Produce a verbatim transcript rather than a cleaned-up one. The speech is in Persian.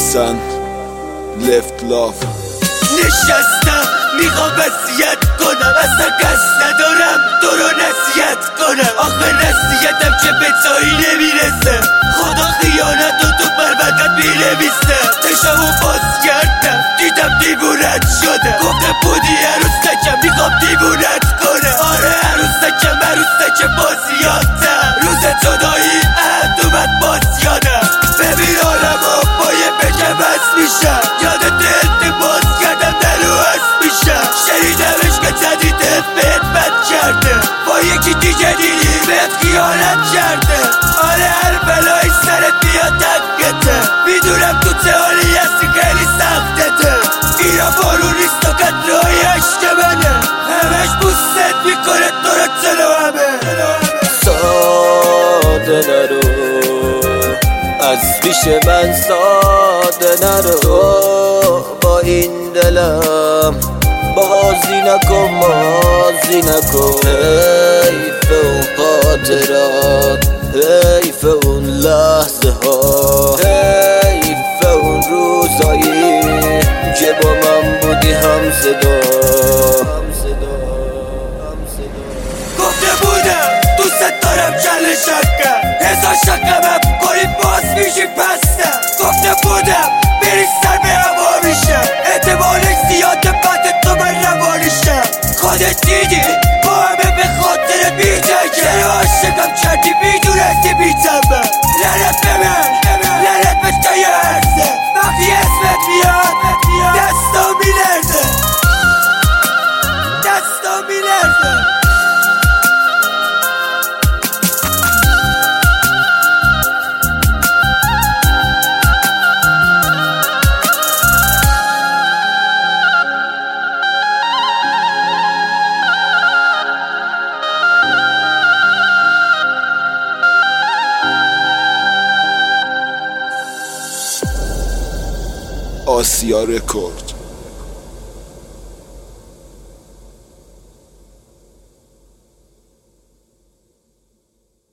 حسن لفت لاف. نشستم میخوام وصیت کنم، اصلا قصد ندارم تو رو نصیحت کنم. آخه نصیحتم چه به جایی نمیرسه، خدا خیانت رو تو پروردت مینویسه. چشمو باز کردم دیدم دیوونت شده، گفتم بودی عروسکم میخوام دیوونت کنه. آره عروسکم عروسک بازیاتم، روز جدایی عهد اومد باز یادم. ببین آدمو با یه بکم بس میشم، یادت التباس کردم دلو هست میشم. شنیدمش که جدیدت بهت بد کرده، با یکی دیگه دیدی بهت خیانت کرده. آره هر بلایی سرت بیاد دقیقته، میدونم تو چه حالی هستی خیلی سختته. اینا بارون نیست و قطرهای عشق منه، همش بوست میکنه تو رو جلو همه. ساده نرو از پیش من، ساده نرو تو با این دلم، بازی نکن بازی نکن. حیف اون خاطرات، حیف اون لحظه ها، حیف اون روزایی که با من بودی هم صدا. گفته بودم دوست دارم کل شکم، هزار شکمم کنی باز میشی پستم. گفته بودم بری سر به هوا میشم، احتمالش زیاده بعد تو من روانیشم. خودت دیدی با همه به خاطر بیجن، چرا عاشقم کردی میدونستی بیتمم. لعنت به من لعنت به جای عرضه، وقتی اسمت میاد دستا میلرزه، دستا میلرزه. آسیا رکورد.